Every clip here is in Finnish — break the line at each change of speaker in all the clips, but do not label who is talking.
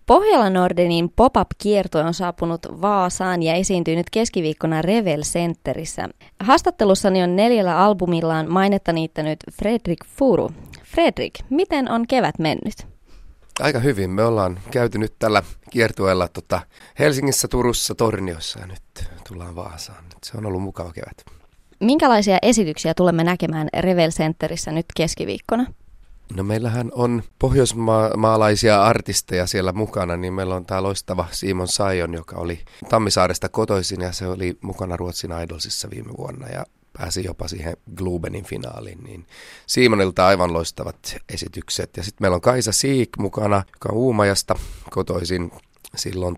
Pohjola Nordenin pop-up-kiertue on saapunut Vaasaan ja esiintyy nyt keskiviikkona Revel Centerissä. Haastattelussani on 4 albumillaan mainetta niittänyt Fredrik Furu. Fredrik, miten on kevät mennyt?
Aika hyvin. Me ollaan käyty nyt tällä kiertueella Helsingissä, Turussa, Torniossa ja nyt tullaan Vaasaan. Se on ollut mukava kevät.
Minkälaisia esityksiä tulemme näkemään Revel Centerissä nyt keskiviikkona?
No meillähän on pohjoismaalaisia artisteja siellä mukana, niin meillä on tämä loistava Simon Sajon, joka oli Tammisaaresta kotoisin ja se oli mukana Ruotsin Idolsissa viime vuonna ja pääsi jopa siihen Globenin finaaliin. Niin Simonilta aivan loistavat esitykset. Ja sitten meillä on Kaisa Siik mukana, joka on Uumajasta kotoisin. Silloin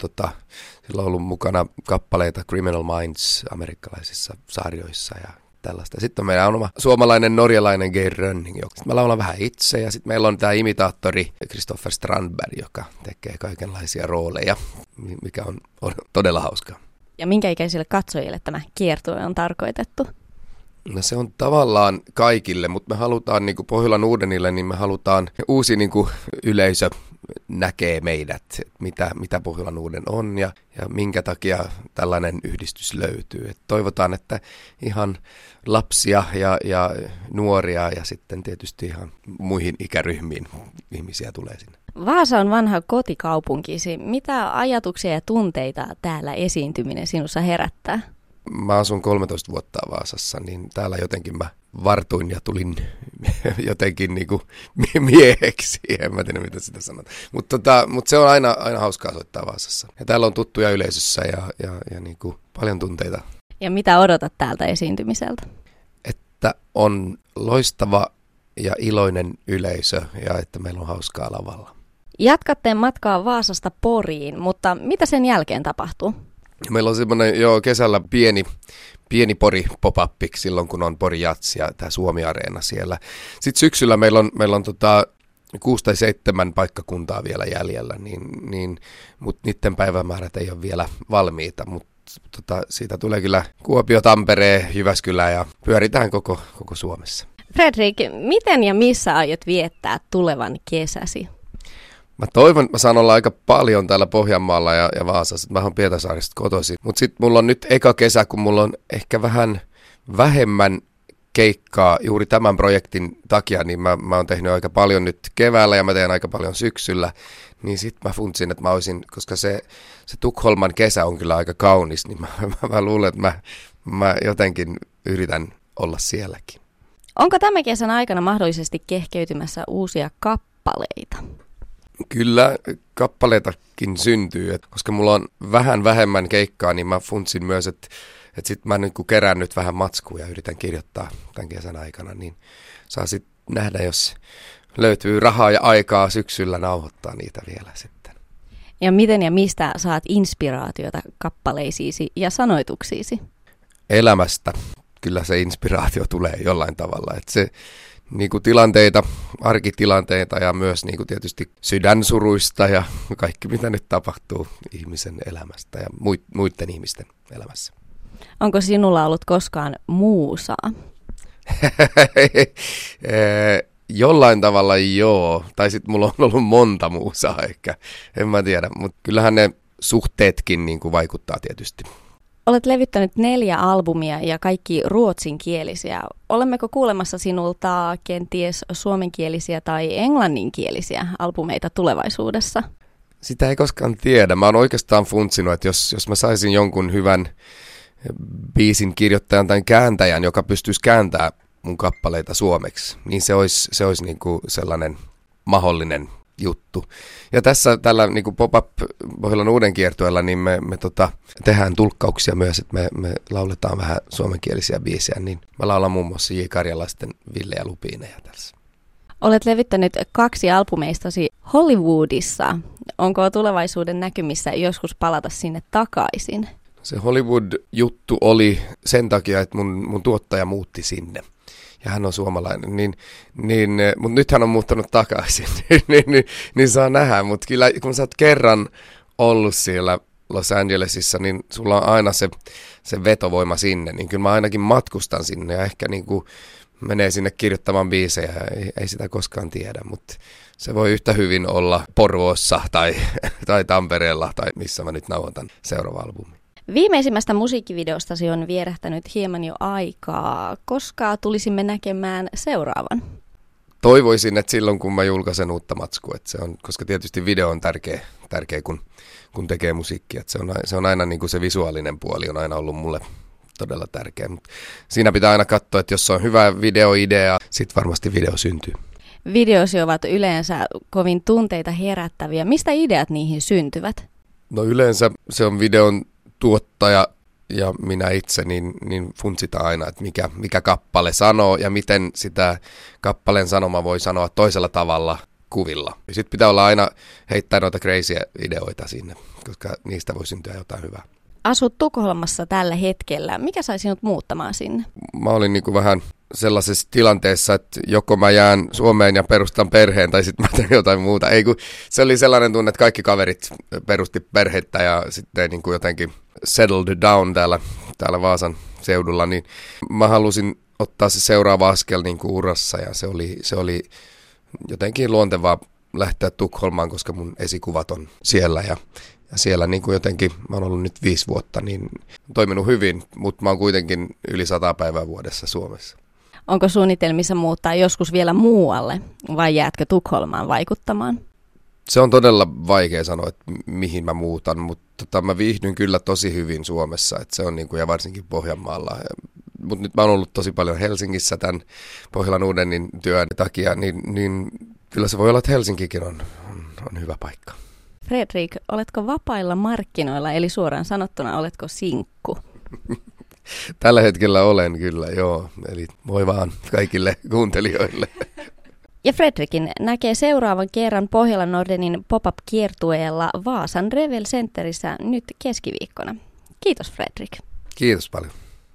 on ollut mukana kappaleita Criminal Minds amerikkalaisissa sarjoissa ja tällaista. Sitten on meidän oma suomalainen norjalainen Geir Rönning, joka mä laulan vähän itse. Ja sitten meillä on tämä imitaattori Kristoffer Strandberg, joka tekee kaikenlaisia rooleja, mikä on todella hauskaa.
Ja minkä ikäisille katsojille tämä kiertue on tarkoitettu?
No se on tavallaan kaikille, mutta me halutaan niin kuin Pohjola Nordenille, niin me halutaan uusi niin kuin yleisö näkee meidät, mitä Pohjola Norden on ja minkä takia tällainen yhdistys löytyy. Et toivotaan, että ihan lapsia ja nuoria ja sitten tietysti ihan muihin ikäryhmiin ihmisiä tulee sinne.
Vaasa on vanha kotikaupunkisi. Mitä ajatuksia ja tunteita täällä esiintyminen sinussa herättää?
Mä asun 13 vuotta Vaasassa, niin täällä jotenkin mä vartuin ja tulin jotenkin niinku mieheksi. En mä tiedä, mitä sitä sanot. Mutta se on aina hauskaa soittaa Vaasassa. Ja täällä on tuttuja yleisössä ja niinku paljon tunteita.
Ja mitä odotat täältä esiintymiseltä?
Että on loistava ja iloinen yleisö ja että meillä on hauskaa lavalla.
Jatkatte matkaa Vaasasta Poriin, mutta mitä sen jälkeen tapahtuu?
Meillä on semmoinen kesällä pieni Pori pop-up silloin, kun on Pori Jats ja tämä Suomi-areena siellä. Sitten syksyllä meillä on 6 tai 7 paikkakuntaa vielä jäljellä, mutta niiden päivämäärät ei ole vielä valmiita. Mutta siitä tulee kyllä Kuopio, Tampere, Jyväskylä ja pyöritään koko Suomessa.
Fredrik, miten ja missä aiot viettää tulevan kesäsi?
Mä toivon, että mä saan olla aika paljon täällä Pohjanmaalla ja Vaasassa. Mä oon Pietarsaaresta kotoisin. Mutta sitten mulla on nyt eka kesä, kun mulla on ehkä vähän vähemmän keikkaa juuri tämän projektin takia, niin mä oon tehnyt aika paljon nyt keväällä ja mä teen aika paljon syksyllä. Niin sitten mä funtsin, että mä olisin, koska se Tukholman kesä on kyllä aika kaunis, niin mä luulen, että mä jotenkin yritän olla sielläkin.
Onko tämän kesän aikana mahdollisesti kehkeytymässä uusia kappaleita?
Kyllä kappaleitakin syntyy, koska mulla on vähän vähemmän keikkaa, niin mä funtsin myös, että sit mä niin kerään nyt vähän matskua ja yritän kirjoittaa tämän kesän aikana, niin saa sitten nähdä, jos löytyy rahaa ja aikaa syksyllä nauhoittaa niitä vielä sitten.
Ja miten ja mistä saat inspiraatiota kappaleisiisi ja sanoituksiisi?
Elämästä. Kyllä se inspiraatio tulee jollain tavalla, että se niinku tilanteita, arkitilanteita ja myös niinku tietysti sydänsuruista ja kaikki mitä nyt tapahtuu ihmisen elämästä ja muiden ihmisten elämässä.
Onko sinulla ollut koskaan muusaa?
Jollain tavalla joo, tai sitten mulla on ollut monta muusaa ehkä, en mä tiedä, mutta kyllähän ne suhteetkin niinku vaikuttaa tietysti.
Olet levyttänyt 4 albumia ja kaikki ruotsinkielisiä. Olemmeko kuulemassa sinulta kenties suomenkielisiä tai englanninkielisiä albumeita tulevaisuudessa?
Sitä ei koskaan tiedä. Mä oon oikeastaan funtsinut, että jos mä saisin jonkun hyvän biisin kirjoittajan tai kääntäjän, joka pystyisi kääntämään mun kappaleita suomeksi, niin se olisi niinku sellainen mahdollinen juttu. Ja tällä niin kuin pop-up Pohjola Norden kiertueella niin me tehdään tulkkauksia myös, että me lauletaan vähän suomenkielisiä biisejä, niin mä laulan muun muassa J. Karjalaisten Ville ja Lupiineja tässä.
Olet levyttänyt 2 albumeistasi Hollywoodissa. Onko tulevaisuuden näkymissä joskus palata sinne takaisin?
Se Hollywood-juttu oli sen takia, että mun tuottaja muutti sinne. Ja hän on suomalainen, mutta nyt hän on muuttanut takaisin, niin saa nähdä. Mutta kyllä kun sä oot kerran ollut siellä Los Angelesissa, niin sulla on aina se vetovoima sinne. Niin kyllä mä ainakin matkustan sinne ja ehkä niin kuin menee sinne kirjoittamaan biisejä. Ei sitä koskaan tiedä, mutta se voi yhtä hyvin olla Porvoossa tai Tampereella tai missä mä nyt nauhoitan seuraava albumi.
Viimeisimmästä musiikkivideostasi on vierähtänyt hieman jo aikaa. Koska tulisimme näkemään seuraavan?
Toivoisin, että silloin kun mä julkaisen uutta matskua, että se on, koska tietysti video on tärkeä kun tekee musiikkia. Että se on aina niin kuin se visuaalinen puoli on aina ollut mulle todella tärkeä. Mutta siinä pitää aina katsoa, että jos on hyvä videoidea, sitten varmasti video syntyy.
Videosi ovat yleensä kovin tunteita herättäviä. Mistä ideat niihin syntyvät?
No yleensä se on videon tuottaja ja minä itse, niin funtsitaan aina, että mikä kappale sanoo ja miten sitä kappaleen sanoma voi sanoa toisella tavalla kuvilla. Sitten pitää olla aina heittää noita crazyä ideoita sinne, koska niistä voi syntyä jotain hyvää.
Asut Tukholmassa tällä hetkellä. Mikä sai sinut muuttamaan sinne?
Mä olin niin kuin vähän sellaisessa tilanteessa, että joko mä jään Suomeen ja perustan perheen tai sitten mä teen jotain muuta. Ei kun se oli sellainen tunne, että kaikki kaverit perusti perhettä ja sitten niin kuin jotenkin settled down täällä Vaasan seudulla, niin mä halusin ottaa se seuraava askel niin kuin urassa ja se oli jotenkin luontevaa lähteä Tukholmaan, koska mun esikuvat on siellä ja siellä niin kuin jotenkin, mä oon ollut nyt 5 vuotta, niin toiminut hyvin, mutta mä oon kuitenkin yli 100 päivää vuodessa Suomessa.
Onko suunnitelmissa muuttaa joskus vielä muualle vai jäätkö Tukholmaan vaikuttamaan?
Se on todella vaikea sanoa, että mihin mä muutan, mutta mä viihdyn kyllä tosi hyvin Suomessa, että se on niin kuin, ja varsinkin Pohjanmaalla. Mutta nyt mä oon ollut tosi paljon Helsingissä tämän Pohjolan Uudenin työn takia, niin kyllä se voi olla, että Helsinkikin on hyvä paikka.
Fredrik, oletko vapailla markkinoilla, eli suoraan sanottuna, oletko sinkku?
Tällä hetkellä olen kyllä, joo. Eli moi vaan kaikille kuuntelijoille.
Ja Fredrikin näkee seuraavan kerran Pohjolan Nordenin pop-up-kiertueella Vaasan Revel Centerissä nyt keskiviikkona. Kiitos Fredrik.
Kiitos paljon.